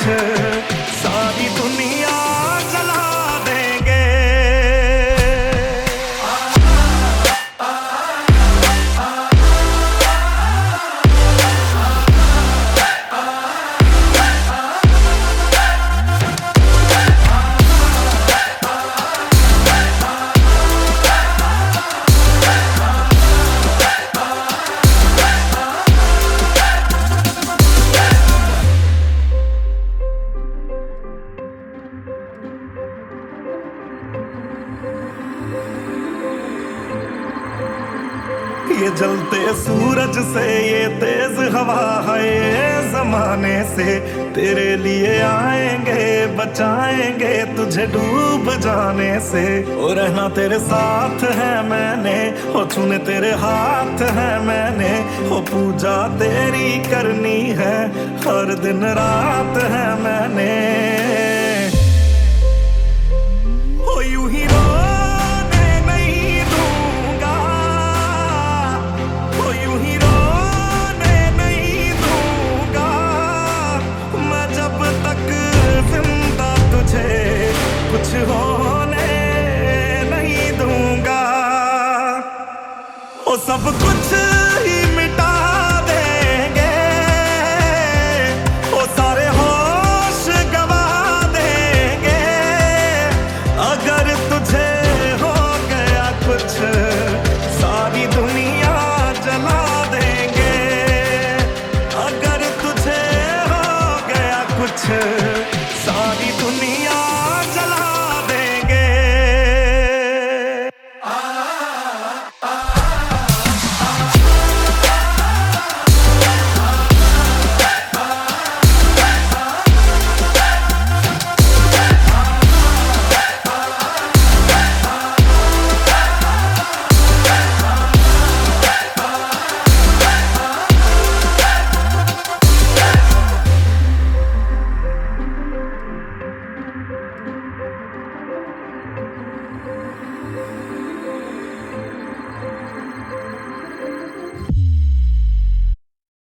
सारी दुनिया जला देंगे। ये जलते सूरज से, ये तेज हवा है, ये जमाने से तेरे लिए आएंगे, बचाएंगे तुझे डूब जाने से। ओ रहना तेरे साथ है मैंने, ओ छूने तेरे हाथ है मैंने, ओ पूजा तेरी करनी है हर दिन रात है मैंने। ओ यूं ही कुछ होने नहीं दूंगा, ओ सब कुछ ही मिटा देंगे, ओ सारे होश गवा देंगे। अगर तुझे हो गया कुछ, सारी दुनिया जला देंगे। अगर तुझे हो गया कुछ